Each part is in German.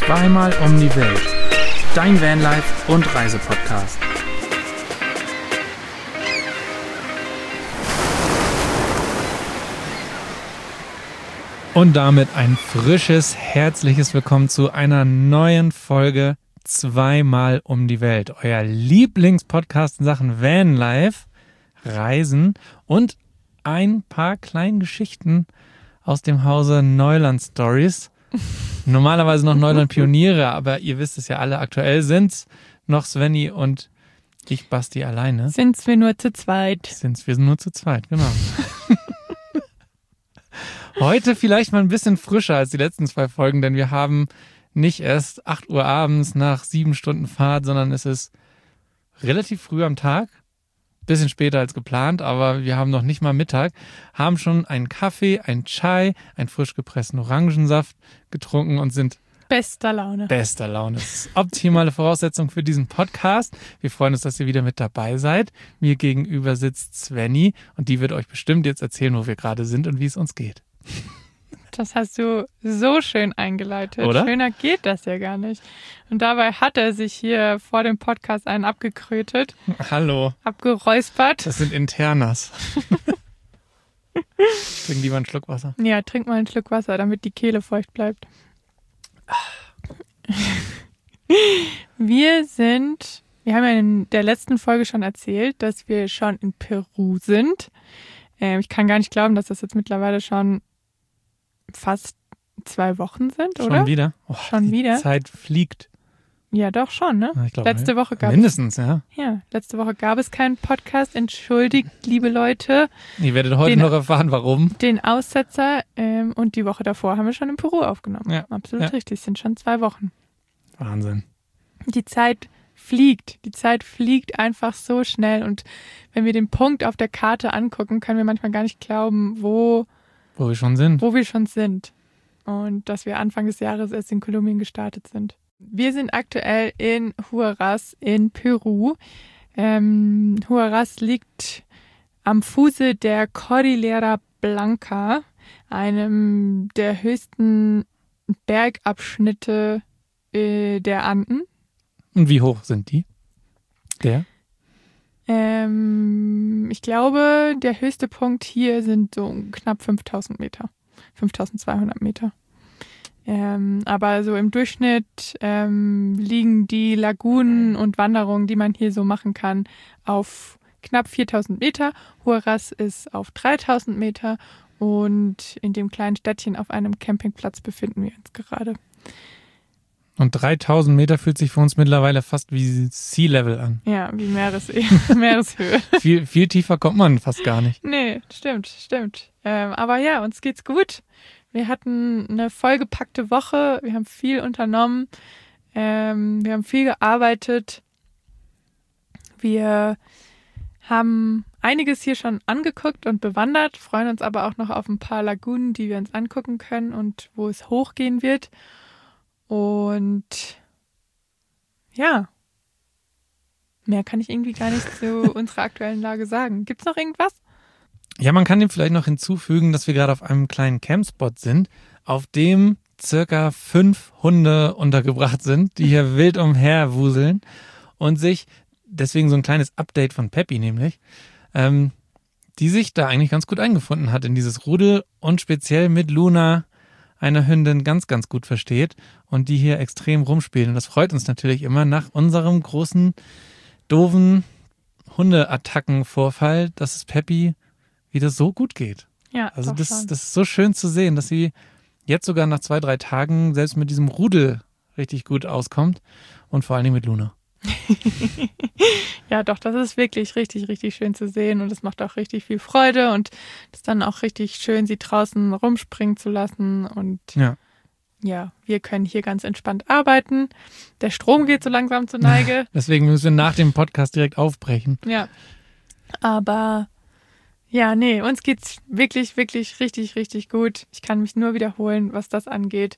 Zweimal um die Welt. Dein Vanlife- und Reisepodcast. Und damit ein frisches, herzliches Willkommen zu einer neuen Folge Zweimal um die Welt. Euer Lieblingspodcast in Sachen Vanlife, Reisen und ein paar kleinen Geschichten aus dem Hause Neuland Stories. Normalerweise noch Neuland Pioniere, aber ihr wisst es ja alle, aktuell sind's noch Svenny und ich, Basti, alleine. Sind's wir nur zu zweit. Wir sind nur zu zweit, genau. Heute vielleicht mal ein bisschen frischer als die letzten 2 Folgen, denn wir haben nicht erst 8 Uhr abends nach 7 Stunden Fahrt, sondern es ist relativ früh am Tag. Bisschen später als geplant, aber wir haben noch nicht mal Mittag, haben schon einen Kaffee, einen Chai, einen frisch gepressten Orangensaft getrunken und sind bester Laune. Bester Laune. Das ist optimale Voraussetzung für diesen Podcast. Wir freuen uns, dass ihr wieder mit dabei seid. Mir gegenüber sitzt Svenny und die wird euch bestimmt jetzt erzählen, wo wir gerade sind und wie es uns geht. Das hast du so schön eingeleitet. Oder? Schöner geht das ja gar nicht. Und dabei hat er sich hier vor dem Podcast einen abgekrötet. Hallo. Abgeräuspert. Das sind Internas. Trink lieber einen Schluck Wasser. Ja, trink mal einen Schluck Wasser, damit die Kehle feucht bleibt. Wir haben ja in der letzten Folge schon erzählt, dass wir schon in Peru sind. Ich kann gar nicht glauben, dass das jetzt mittlerweile schon fast 2 Wochen sind, oder? Schon wieder? Oh, schon wieder? Die Zeit fliegt. Ja, doch schon, ne? Ich glaub, letzte Woche gab mindestens, ja. Ja, letzte Woche gab es keinen Podcast. Entschuldigt, liebe Leute. Ihr werdet heute noch erfahren, warum. Den Aussetzer und die Woche davor haben wir schon in Peru aufgenommen. Ja. Absolut richtig, es sind schon 2 Wochen. Wahnsinn. Die Zeit fliegt. Die Zeit fliegt einfach so schnell. Und wenn wir den Punkt auf der Karte angucken, können wir manchmal gar nicht glauben, wo wir schon sind. Und dass wir Anfang des Jahres erst in Kolumbien gestartet sind. Wir sind aktuell in Huaraz in Peru. Huaraz liegt am Fuße der Cordillera Blanca, einem der höchsten Bergabschnitte der Anden. Und wie hoch sind die? Ich glaube, der höchste Punkt hier sind so knapp 5000 Meter. 5200 Meter. Aber so im Durchschnitt liegen die Lagunen und Wanderungen, die man hier so machen kann, auf knapp 4000 Meter. Huaraz ist auf 3000 Meter und in dem kleinen Städtchen auf einem Campingplatz befinden wir uns gerade. Und 3000 Meter fühlt sich für uns mittlerweile fast wie Sea Level an. Ja, wie Meereshöhe. viel tiefer kommt man fast gar nicht. Nee, stimmt. Aber ja, uns geht's gut. Wir hatten eine vollgepackte Woche. Wir haben viel unternommen. Wir haben viel gearbeitet. Wir haben einiges hier schon angeguckt und bewandert, freuen uns aber auch noch auf ein paar Lagunen, die wir uns angucken können und wo es hochgehen wird. Und ja, mehr kann ich irgendwie gar nicht zu unserer aktuellen Lage sagen. Gibt's noch irgendwas? Ja, man kann dem vielleicht noch hinzufügen, dass wir gerade auf einem kleinen Campspot sind, auf dem circa 5 Hunde untergebracht sind, die hier wild umherwuseln und sich, deswegen so ein kleines Update von Peppi nämlich, die sich da eigentlich ganz gut eingefunden hat in dieses Rudel und speziell mit Luna, eine Hündin, ganz, ganz gut versteht und die hier extrem rumspielen. Und das freut uns natürlich immer nach unserem großen, doofen Hundeattackenvorfall, dass es Peppi wieder so gut geht. Ja, also das ist so schön zu sehen, dass sie jetzt sogar nach 2-3 Tagen selbst mit diesem Rudel richtig gut auskommt und vor allen Dingen mit Luna. Ja, doch, das ist wirklich richtig, richtig schön zu sehen und es macht auch richtig viel Freude und es ist dann auch richtig schön, sie draußen rumspringen zu lassen und ja, wir können hier ganz entspannt arbeiten. Der Strom geht so langsam zur Neige. Deswegen müssen wir nach dem Podcast direkt aufbrechen. Ja, aber ja, nee, uns geht's wirklich, wirklich richtig, richtig gut. Ich kann mich nur wiederholen, was das angeht.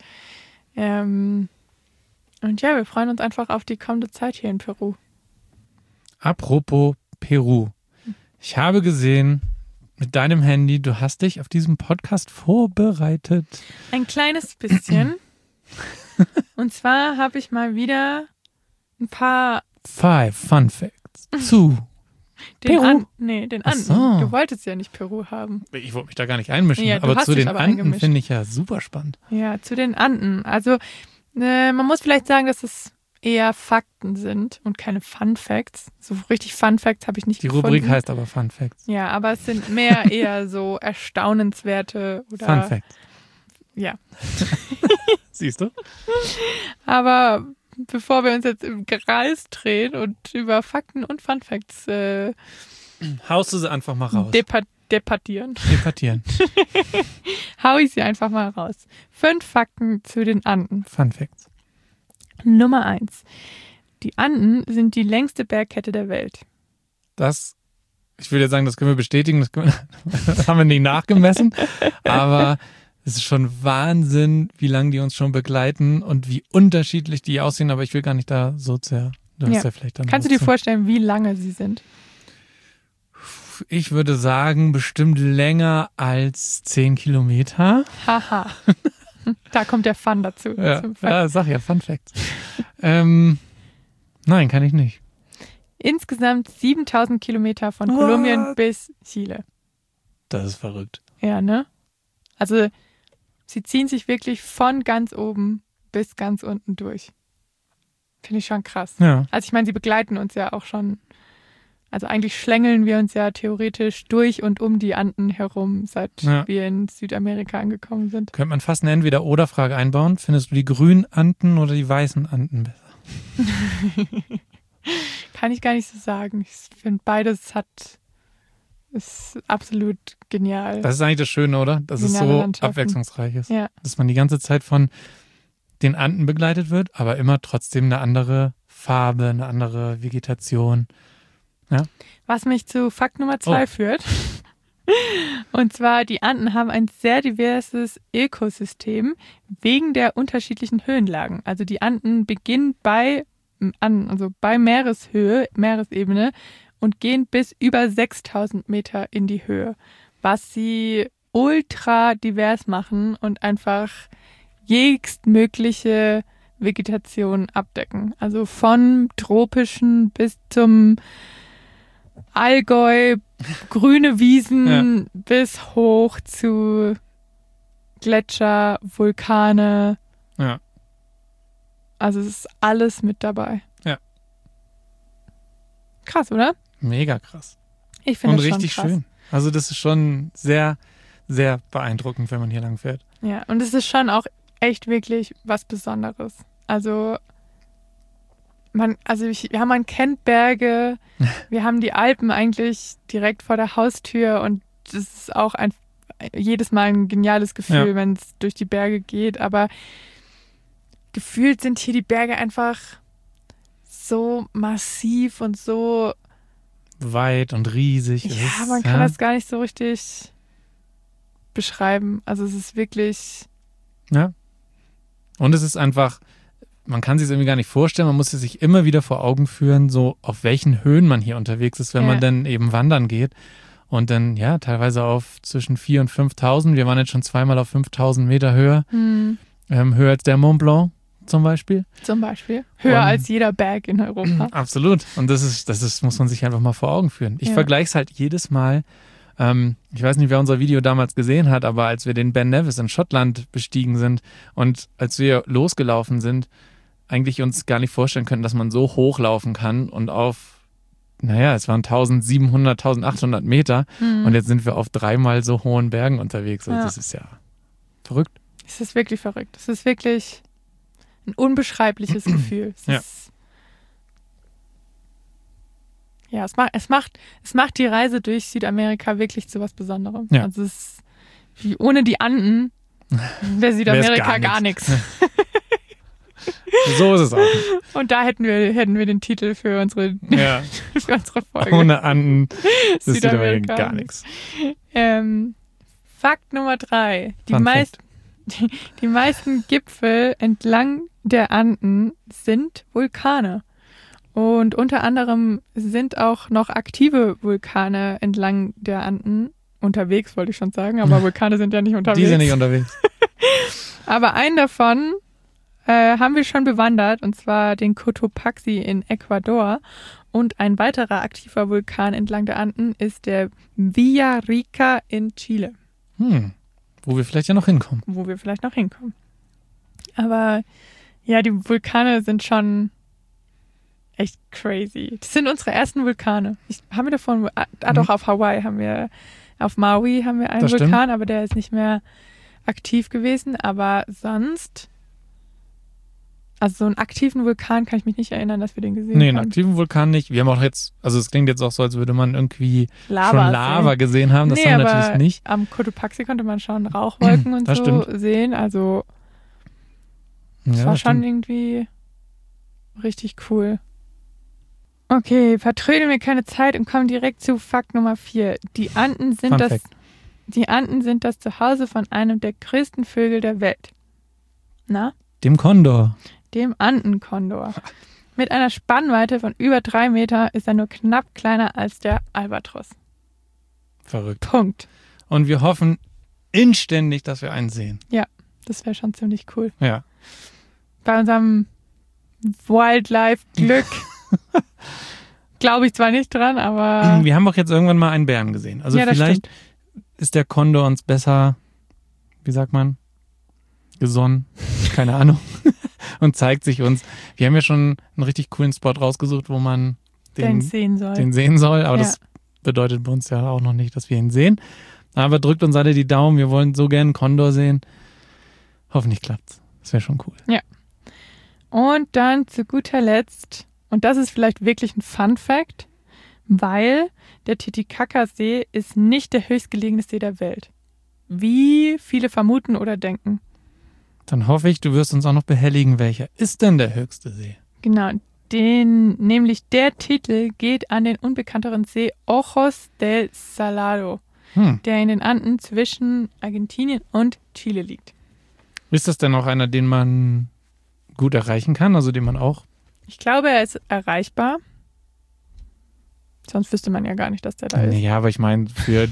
Und ja, wir freuen uns einfach auf die kommende Zeit hier in Peru. Apropos Peru. Ich habe gesehen, mit deinem Handy, du hast dich auf diesen Podcast vorbereitet. Ein kleines bisschen. Und zwar habe ich mal wieder ein paar 5 Fun Facts zu Peru. Den Ach Anden. so. Du wolltest ja nicht Peru haben. Ich wollte mich da gar nicht einmischen, Ja, du aber hast zu dich den aber Anden eingemischt. finde ich ja super spannend. Ja, zu den Anden. Also man muss vielleicht sagen, dass es eher Fakten sind und keine Fun Facts. So richtig Fun Facts habe ich nicht Die gefunden. Rubrik heißt aber Fun Facts. Ja, aber es sind mehr eher so erstaunenswerte oder Fun Facts. ja. Siehst du? Aber bevor wir uns jetzt im Kreis drehen und über Fakten und Fun Facts Haust du sie einfach mal raus. debattieren, Debattieren. hau ich sie einfach mal raus. 5 Fakten zu den Anden. Fun Facts. Nummer 1. Die Anden sind die längste Bergkette der Welt. Ich würde jetzt sagen, das können wir bestätigen, das haben wir nicht nachgemessen, aber es ist schon Wahnsinn, wie lange die uns schon begleiten und wie unterschiedlich die aussehen, aber ich will gar nicht da so sehr. Du hast ja vielleicht dann Kannst du dir vorstellen, wie lange sie sind? Ich würde sagen, bestimmt länger als 10 Kilometer. Haha. Da kommt der Fun dazu. Ja, sag ja, Fun Facts. Nein, kann ich nicht. Insgesamt 7000 Kilometer von Kolumbien bis Chile. Das ist verrückt. Ja, ne? Also sie ziehen sich wirklich von ganz oben bis ganz unten durch. Finde ich schon krass. Ja. Also ich meine, sie begleiten uns ja auch schon. Also eigentlich schlängeln wir uns ja theoretisch durch und um die Anden herum, seit wir in Südamerika angekommen sind. Könnte man fast eine Entweder-Oder-Frage einbauen. Findest du die grünen Anden oder die weißen Anden besser? Kann ich gar nicht so sagen. Ich finde, beides ist absolut genial. Das ist eigentlich das Schöne, oder? Dass es so abwechslungsreich ist. Ja. Dass man die ganze Zeit von den Anden begleitet wird, aber immer trotzdem eine andere Farbe, eine andere Vegetation. Ja? Was mich zu Fakt Nummer 2 führt. Und zwar, die Anden haben ein sehr diverses Ökosystem wegen der unterschiedlichen Höhenlagen. Also die Anden beginnen bei Meereshöhe, Meeresebene und gehen bis über 6000 Meter in die Höhe, was sie ultra divers machen und einfach jegstmögliche Vegetation abdecken. Also von tropischen bis zum Allgäu, grüne Wiesen bis hoch zu Gletscher, Vulkane. Ja. Also es ist alles mit dabei. Ja. Krass, oder? Mega krass. Ich finde und das schon richtig krass. schön. Also das ist schon sehr, sehr beeindruckend, wenn man hier lang fährt. Ja, und es ist schon auch echt wirklich was Besonderes. Also man kennt Berge, wir haben die Alpen eigentlich direkt vor der Haustür und das ist auch jedes Mal ein geniales Gefühl, wenn es durch die Berge geht, aber gefühlt sind hier die Berge einfach so massiv und so weit und riesig. Ja, man kann das gar nicht so richtig beschreiben. Also es ist wirklich... Ja. Und es ist einfach, man kann sich es irgendwie gar nicht vorstellen, man muss es sich immer wieder vor Augen führen, so auf welchen Höhen man hier unterwegs ist, wenn man dann eben wandern geht. Und dann, teilweise auf zwischen 4.000 und 5.000. Wir waren jetzt schon zweimal auf 5.000 Meter Höhe. Höher als der Mont Blanc zum Beispiel. Höher als jeder Berg in Europa. Absolut. Und das muss man sich einfach mal vor Augen führen. Ich vergleiche es halt jedes Mal. Ich weiß nicht, wer unser Video damals gesehen hat, aber als wir den Ben Nevis in Schottland bestiegen sind und als wir losgelaufen sind, eigentlich uns gar nicht vorstellen können, dass man so hochlaufen kann und auf, es waren 1.700, 1.800 Meter und jetzt sind wir auf 3-mal so hohen Bergen unterwegs. Also das ist ja verrückt. Es ist wirklich verrückt. Es ist wirklich ein unbeschreibliches Gefühl. Es macht die Reise durch Südamerika wirklich zu was Besonderem. Ja. Also es ist ohne die Anden wäre Südamerika gar nichts. So ist es auch. Und da hätten wir den Titel für unsere, für unsere Folge. Ohne Anden ist Südamerika gar nichts. Fakt Nummer 3. Die meisten Gipfel entlang der Anden sind Vulkane. Und unter anderem sind auch noch aktive Vulkane entlang der Anden unterwegs, wollte ich schon sagen, aber Vulkane sind ja nicht unterwegs. Die sind nicht unterwegs. Aber einen davon haben wir schon bewandert, und zwar den Cotopaxi in Ecuador. Und ein weiterer aktiver Vulkan entlang der Anden ist der Villarrica in Chile. Wo wir vielleicht ja noch hinkommen. Aber ja, die Vulkane sind schon echt crazy. Das sind unsere ersten Vulkane. Haben wir davon, doch, auf Hawaii haben wir, auf Maui haben wir einen Das Vulkan, stimmt. aber der ist nicht mehr aktiv gewesen. Aber sonst, also so einen aktiven Vulkan kann ich mich nicht erinnern, dass wir den gesehen Nee, einen haben. aktiven Vulkan nicht. Wir haben auch jetzt, also es klingt jetzt auch so, als würde man irgendwie Lava schon Lava sehen. gesehen haben. Das haben wir aber natürlich nicht. am Cotopaxi konnte man schon Rauchwolken und Das so stimmt. sehen. Also das Ja, war das schon stimmt. irgendwie richtig cool. Okay, vertrödeln wir keine Zeit und kommen direkt zu Fakt Nummer 4. Die Anden sind Fun das Fact. Die Anden sind das Zuhause von einem der größten Vögel der Welt. Na? Dem Kondor. Dem Andenkondor. Mit einer Spannweite von über 3 Meter ist er nur knapp kleiner als der Albatros. Verrückt. Punkt. Und wir hoffen inständig, dass wir einen sehen. Das wäre schon ziemlich cool. Ja. Bei unserem Wildlife-Glück glaube ich zwar nicht dran, aber Wir haben auch jetzt irgendwann mal einen Bären gesehen. Also ja, das vielleicht stimmt. ist der Kondor uns besser, wie sagt man, gesonnen, keine Ahnung, und zeigt sich uns. Wir haben ja schon einen richtig coolen Spot rausgesucht, wo man Den den sehen soll. sehen soll, aber Ja. das bedeutet bei uns ja auch noch nicht, dass wir ihn sehen. Aber drückt uns alle die Daumen, wir wollen so gerne einen Kondor sehen. Hoffentlich klappt's. Das wäre schon cool. Und dann zu guter Letzt, und das ist vielleicht wirklich ein Fun-Fact, weil der Titicaca-See ist nicht der höchstgelegene See der Welt. Wie viele vermuten oder denken. Dann hoffe ich, du wirst uns auch noch behelligen, welcher ist denn der höchste See? Genau, nämlich der Titel geht an den unbekannteren See Ojos del Salado, der in den Anden zwischen Argentinien und Chile liegt. Ist das denn auch einer, den man gut erreichen kann, also den man auch? Ich glaube, er ist erreichbar. Sonst wüsste man ja gar nicht, dass der da ist. Ja, aber ich meine, für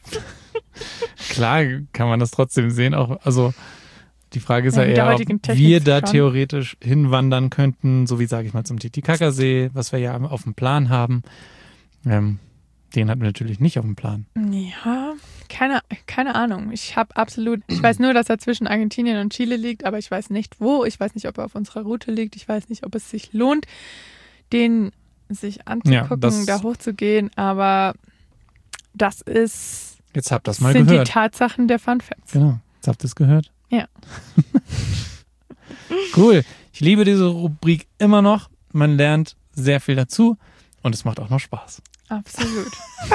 klar kann man das trotzdem sehen. Auch, also die Frage ist ja mit der eher, ob heutigen Technik wir da schon. theoretisch hinwandern könnten, so wie, sage ich mal, zum Titicaca-See, was wir ja auf dem Plan haben. Den hatten wir natürlich nicht auf dem Plan. Ja, keine Ahnung. Ich weiß nur, dass er zwischen Argentinien und Chile liegt, aber ich weiß nicht wo. Ich weiß nicht, ob er auf unserer Route liegt. Ich weiß nicht, ob es sich lohnt, den sich anzugucken, da hochzugehen. Aber das ist Jetzt habt ihr das mal sind gehört. die Tatsachen der Fun Facts. Genau, jetzt habt ihr es gehört. Ja. Cool. Ich liebe diese Rubrik immer noch. Man lernt sehr viel dazu und es macht auch noch Spaß. Absolut.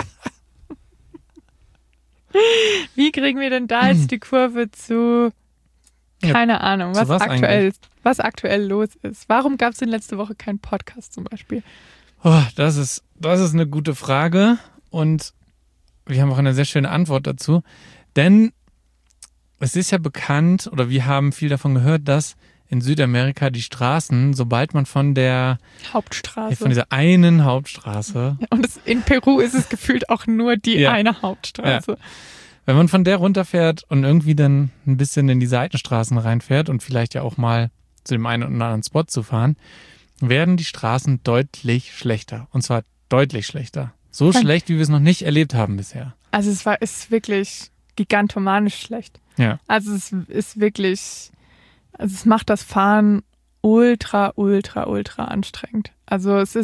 Wie kriegen wir denn da jetzt die Kurve zu, keine Ahnung, zu was was aktuell los ist? Warum gab es denn letzte Woche keinen Podcast zum Beispiel? Oh, das ist eine gute Frage und wir haben auch eine sehr schöne Antwort dazu. Denn es ist ja bekannt, oder wir haben viel davon gehört, dass in Südamerika die Straßen, sobald man von Hauptstraße. dieser einen Hauptstraße, Und in Peru ist es gefühlt auch nur die Ja. eine Hauptstraße. wenn man von der runterfährt und irgendwie dann ein bisschen in die Seitenstraßen reinfährt und vielleicht ja auch mal zu dem einen oder anderen Spot zu fahren, werden die Straßen deutlich schlechter. Und zwar deutlich schlechter. So schlecht, wie wir es noch nicht erlebt haben bisher. Also ist wirklich gigantomanisch schlecht. Ja. Also es ist wirklich, also es macht das Fahren ultra, ultra, ultra anstrengend. Also es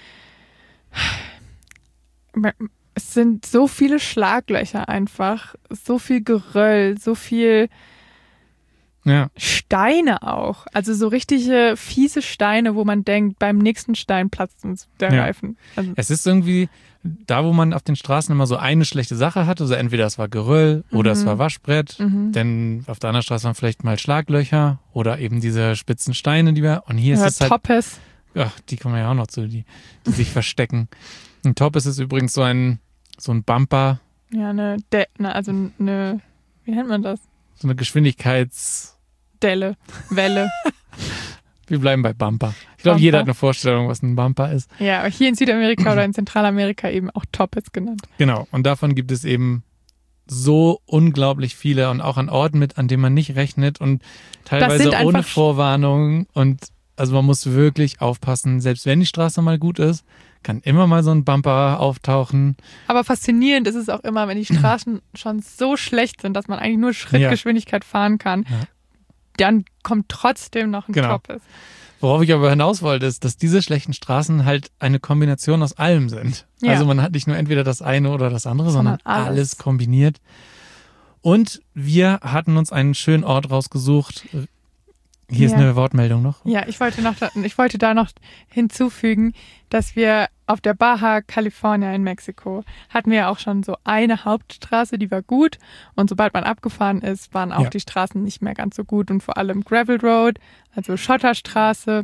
sind so viele Schlaglöcher einfach, so viel Geröll, so viel Ja. Steine auch. Also so richtige fiese Steine, wo man denkt, beim nächsten Stein platzt uns der Ja. Reifen. Also, Es ist irgendwie da, wo man auf den Straßen immer so eine schlechte Sache hatte, also entweder es war Geröll oder es war Waschbrett, denn auf der anderen Straße waren vielleicht mal Schlaglöcher oder eben diese spitzen Steine, und hier ist es halt, Toppes. ach, die kommen ja auch noch zu, die sich verstecken. Ein Toppes ist übrigens so ein Bumper, Ja, wie nennt man das? so eine Delle, Welle. wir bleiben bei Bumper. Ich glaube, Bumper. jeder hat eine Vorstellung, was ein Bumper ist. Ja, aber hier in Südamerika oder in Zentralamerika eben auch Toppes genannt. Genau, und davon gibt es eben so unglaublich viele und auch an Orten mit, an denen man nicht rechnet und teilweise ohne Vorwarnung. Und also man muss wirklich aufpassen, selbst wenn die Straße mal gut ist, kann immer mal so ein Bumper auftauchen. Aber faszinierend ist es auch immer, wenn die Straßen schon so schlecht sind, dass man eigentlich nur Schrittgeschwindigkeit fahren kann, dann kommt trotzdem noch ein Top. Worauf ich aber hinaus wollte, ist, dass diese schlechten Straßen halt eine Kombination aus allem sind. Ja. Also man hat nicht nur entweder das eine oder das andere, sondern alles kombiniert. Und wir hatten uns einen schönen Ort rausgesucht. Hier ist eine Wortmeldung noch. Ja, ich wollte da noch hinzufügen, dass wir auf der Baja California in Mexiko hatten wir ja auch schon so eine Hauptstraße, die war gut. Und sobald man abgefahren ist, waren auch die Straßen nicht mehr ganz so gut. Und vor allem Gravel Road, also Schotterstraße.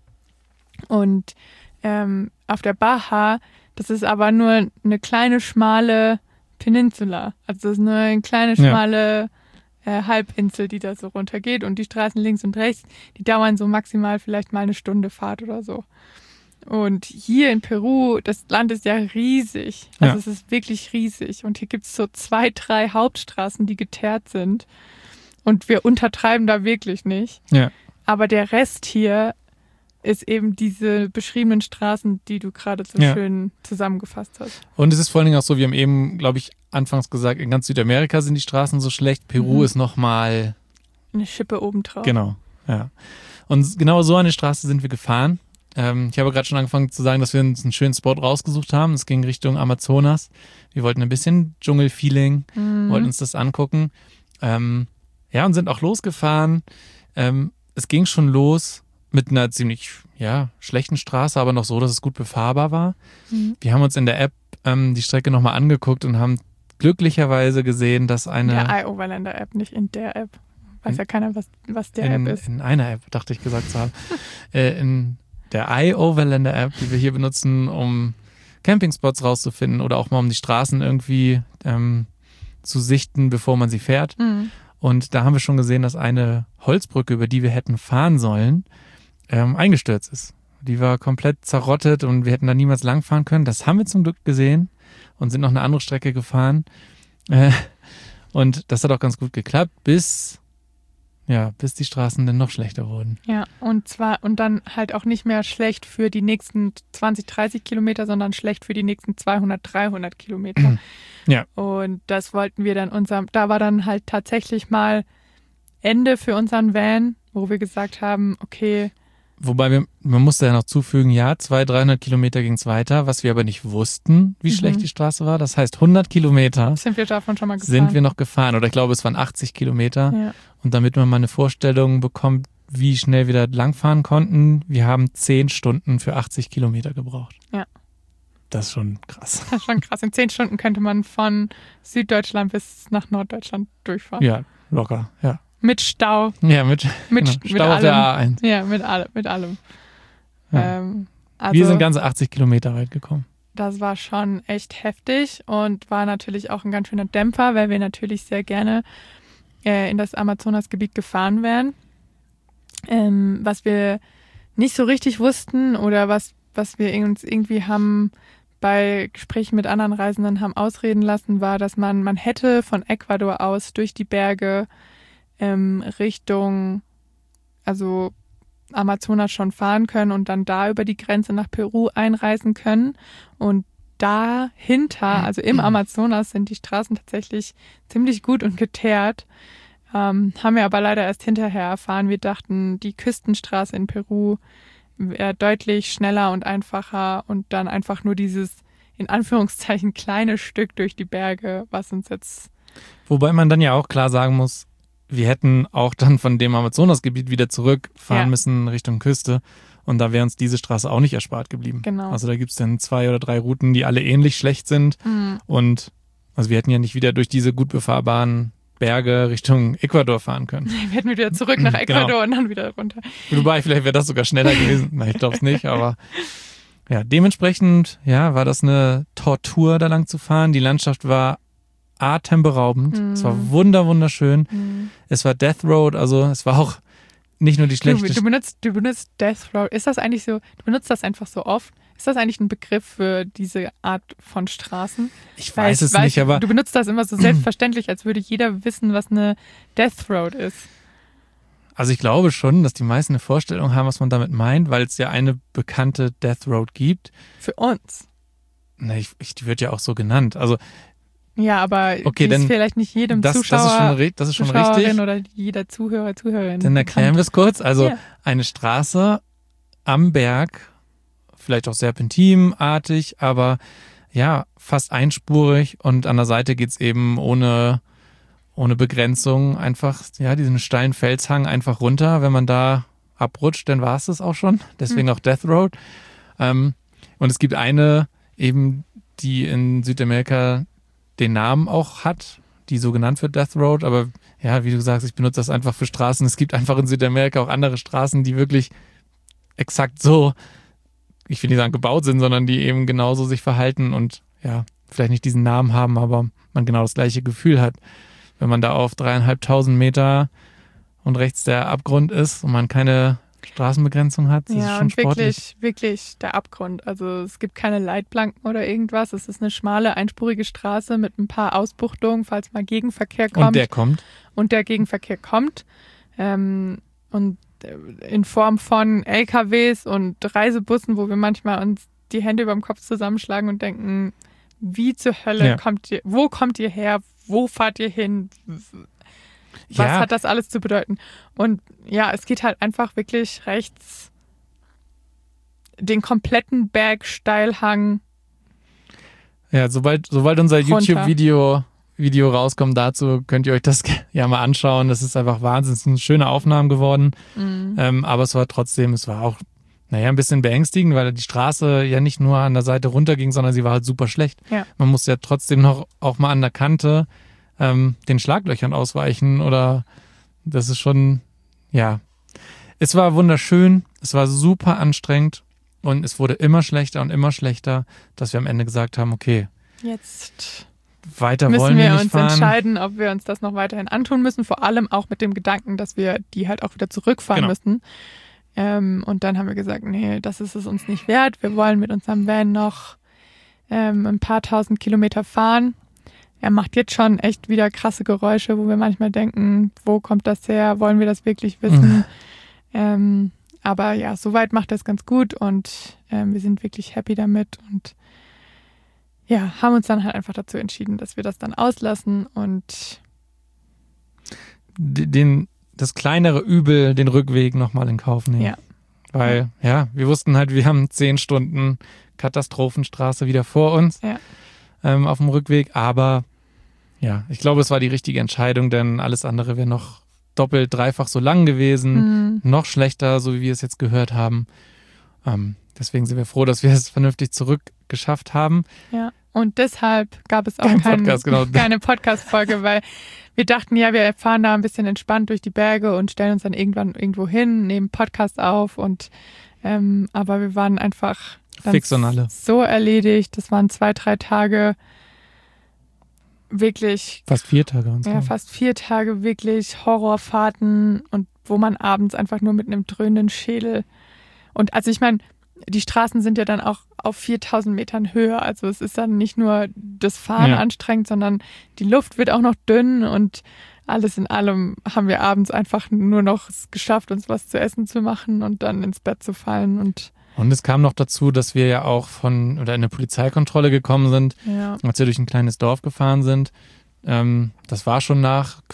Und auf der Baja, das ist aber nur eine kleine, schmale Peninsula. Also das ist nur eine kleine, schmale Halbinsel, die da so runtergeht. Und die Straßen links und rechts, die dauern so maximal vielleicht mal eine Stunde Fahrt oder so. Und hier in Peru, das Land ist ja riesig. Also es ist wirklich riesig. Und hier gibt es so 2, 3 Hauptstraßen, die geteert sind. Und wir untertreiben da wirklich nicht. Ja. Aber der Rest hier ist eben diese beschriebenen Straßen, die du gerade so schön zusammengefasst hast. Und es ist vor allen Dingen auch so, wir haben eben, glaube ich, anfangs gesagt, in ganz Südamerika sind die Straßen so schlecht. Peru ist nochmal eine Schippe obendrauf. Genau, ja. Und genau so eine Straße sind wir gefahren. Ich habe gerade schon angefangen zu sagen, dass wir uns einen schönen Spot rausgesucht haben. Es ging Richtung Amazonas. Wir wollten ein bisschen Dschungelfeeling, wollten uns das angucken. Und sind auch losgefahren. Es ging schon los mit einer ziemlich schlechten Straße, aber noch so, dass es gut befahrbar war. Wir haben uns in der App die Strecke nochmal angeguckt und haben glücklicherweise gesehen, dass eine... In der iOverlander App, nicht in der App. Weiß ja keiner, was der App ist. In einer App, dachte ich gesagt zu haben. In der iOverlander App, die wir hier benutzen, um Campingspots rauszufinden oder auch mal um die Straßen irgendwie zu sichten, bevor man sie fährt. Und da haben wir schon gesehen, dass eine Holzbrücke, über die wir hätten fahren sollen, eingestürzt ist. Die war komplett zerrottet und wir hätten da niemals langfahren können. Das haben wir zum Glück gesehen und sind noch eine andere Strecke gefahren. Und das hat auch ganz gut geklappt, bis die Straßen dann noch schlechter wurden. Ja, und dann halt auch nicht mehr schlecht für die nächsten 20, 30 Kilometer, sondern schlecht für die nächsten 200, 300 Kilometer. Ja. Und das wollten wir dann da war dann halt tatsächlich mal Ende für unseren Van, wo wir gesagt haben, okay. Wobei man musste ja noch zufügen, 200, 300 Kilometer ging es weiter, was wir aber nicht wussten, wie schlecht die Straße war. Das heißt, 100 Kilometer sind wir davon schon mal gefahren. Sind wir noch gefahren. Oder ich glaube, es waren 80 Kilometer. Ja. Und damit man mal eine Vorstellung bekommt, wie schnell wir da langfahren konnten, wir haben 10 Stunden für 80 Kilometer gebraucht. Ja. Das ist schon krass. Das ist schon krass. In 10 Stunden könnte man von Süddeutschland bis nach Norddeutschland durchfahren. Ja, locker, ja. Mit Stau. Ja, mit Stau auf der A1. Ja, mit allem. Ja. Wir sind ganze 80 Kilometer weit gekommen. Das war schon echt heftig und war natürlich auch ein ganz schöner Dämpfer, weil wir natürlich sehr gerne in das Amazonasgebiet gefahren wären. Was wir nicht so richtig wussten oder was wir uns irgendwie haben bei Gesprächen mit anderen Reisenden haben ausreden lassen, war, dass man hätte von Ecuador aus durch die Berge Richtung, also Amazonas schon fahren können und dann da über die Grenze nach Peru einreisen können. Und dahinter, also im Amazonas, sind die Straßen tatsächlich ziemlich gut und geteert. Haben wir aber leider erst hinterher erfahren. Wir dachten, die Küstenstraße in Peru wäre deutlich schneller und einfacher und dann einfach nur dieses, in Anführungszeichen, kleine Stück durch die Berge, was uns jetzt... Wobei man dann ja auch klar sagen muss, wir hätten auch dann von dem Amazonasgebiet wieder zurückfahren müssen Richtung Küste und da wäre uns diese Straße auch nicht erspart geblieben. Genau. Also da gibt es dann 2 oder 3 Routen, die alle ähnlich schlecht sind und also wir hätten ja nicht wieder durch diese gut befahrbaren Berge Richtung Ecuador fahren können. Wir hätten wieder zurück nach Ecuador und dann wieder runter. Wobei, vielleicht wäre das sogar schneller gewesen. Nein, ich glaube es nicht, aber dementsprechend war das eine Tortur, da lang zu fahren. Die Landschaft war atemberaubend. Es war wunderschön. Es war Death Road, also es war auch nicht nur die schlechte... Du benutzt Death Road. Ist das eigentlich so, du benutzt das einfach so oft? Ist das eigentlich ein Begriff für diese Art von Straßen? Ich weiß es nicht, aber... Du benutzt das immer so selbstverständlich, als würde jeder wissen, was eine Death Road ist. Also ich glaube schon, dass die meisten eine Vorstellung haben, was man damit meint, weil es ja eine bekannte Death Road gibt. Für uns. Na, die wird ja auch so genannt. Also ja, aber okay, die ist vielleicht nicht jedem Zuschauer, das ist schon Zuschauerin richtig. oder jeder Zuhörer, Zuhörerin. Dann erklären wir es kurz. Also Ja. eine Straße am Berg, vielleicht auch serpentinartig, aber ja, fast einspurig und an der Seite geht's eben ohne Begrenzung einfach, ja, diesen steilen Felshang einfach runter. Wenn man da abrutscht, dann war es das auch schon. Deswegen auch Death Road. Und es gibt eine eben, die in Südamerika den Namen auch hat, die so genannt wird, Death Road. Aber ja, wie du sagst, ich benutze das einfach für Straßen. Es gibt einfach in Südamerika auch andere Straßen, die wirklich exakt so, ich will nicht sagen gebaut sind, sondern die eben genauso sich verhalten und ja, vielleicht nicht diesen Namen haben, aber man genau das gleiche Gefühl hat. Wenn man da auf 3.500 Meter und rechts der Abgrund ist und man keine Straßenbegrenzung hat, das ist schon sportlich. Wirklich der Abgrund. Also es gibt keine Leitplanken oder irgendwas. Es ist eine schmale, einspurige Straße mit ein paar Ausbuchtungen, falls mal Gegenverkehr kommt. Und der Gegenverkehr kommt. Und in Form von LKWs und Reisebussen, wo wir manchmal uns die Hände über dem Kopf zusammenschlagen und denken, wie zur Hölle wo kommt ihr her? Wo fahrt ihr hin? Was hat das alles zu bedeuten? Und ja, es geht halt einfach wirklich rechts den kompletten Bergsteilhang. Ja, sobald unser YouTube-Video rauskommt dazu, könnt ihr euch das ja mal anschauen. Das ist einfach Wahnsinn. Es sind schöne Aufnahmen geworden. Aber es war auch, ein bisschen beängstigend, weil die Straße ja nicht nur an der Seite runterging, sondern sie war halt super schlecht. Ja. Man musste ja trotzdem noch auch mal an der Kante den Schlaglöchern ausweichen oder das ist schon, ja. Es war wunderschön, es war super anstrengend und es wurde immer schlechter, dass wir am Ende gesagt haben, okay, jetzt weiter wollen wir nicht fahren. Müssen wir uns entscheiden, ob wir uns das noch weiterhin antun müssen, vor allem auch mit dem Gedanken, dass wir die halt auch wieder zurückfahren müssen. Und dann haben wir gesagt, nee, das ist es uns nicht wert. Wir wollen mit unserem Van noch ein paar tausend Kilometer fahren. Er macht jetzt schon echt wieder krasse Geräusche, wo wir manchmal denken, wo kommt das her? Wollen wir das wirklich wissen? Aber ja, soweit macht er es ganz gut und wir sind wirklich happy damit und ja, haben uns dann halt einfach dazu entschieden, dass wir das dann auslassen und das kleinere Übel, den Rückweg nochmal in Kauf nehmen. Ja. Weil, wir wussten halt, wir haben 10 Stunden Katastrophenstraße wieder vor uns auf dem Rückweg. Aber ja, ich glaube, es war die richtige Entscheidung, denn alles andere wäre noch doppelt, dreifach so lang gewesen, noch schlechter, so wie wir es jetzt gehört haben. Deswegen sind wir froh, dass wir es vernünftig zurückgeschafft haben. Ja, und deshalb gab es auch keine Podcast-Folge, weil wir dachten, wir fahren da ein bisschen entspannt durch die Berge und stellen uns dann irgendwann irgendwo hin, nehmen Podcast auf und aber wir waren einfach fix und alle so erledigt. Das waren 2-3 Tage wirklich. Fast 4 Tage. Fast 4 Tage wirklich Horrorfahrten und wo man abends einfach nur mit einem dröhnenden Schädel und also ich meine, die Straßen sind ja dann auch auf 4.000 Metern Höhe. Also es ist dann nicht nur das Fahren anstrengend, sondern die Luft wird auch noch dünn und alles in allem haben wir abends einfach nur noch es geschafft, uns was zu essen zu machen und dann ins Bett zu fallen. Und es kam noch dazu, dass wir ja auch in eine Polizeikontrolle gekommen sind, als wir durch ein kleines Dorf gefahren sind. Das war schon nach